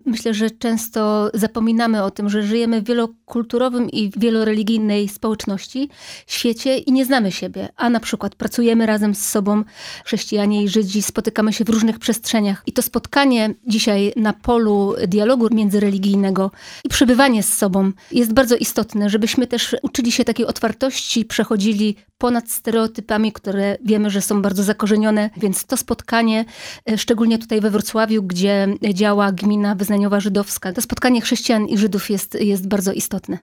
Myślę, że często zapominamy o tym, że żyjemy w wielokulturowym i wieloreligijnej społeczności, świecie i nie znamy siebie. A na przykład pracujemy razem z sobą, chrześcijanie i Żydzi, spotykamy się w różnych przestrzeniach. I to spotkanie dzisiaj na polu dialogu międzyreligijnego i przebywanie z sobą jest bardzo istotne, żebyśmy też uczyli się takiej otwartości, przechodzili ponad stereotypami, które wiemy, że są bardzo zakorzenione. Więc to spotkanie, szczególnie tutaj we Wrocławiu, gdzie działa gmina wyznaniowa żydowska, to spotkanie chrześcijan i Żydów jest bardzo istotne.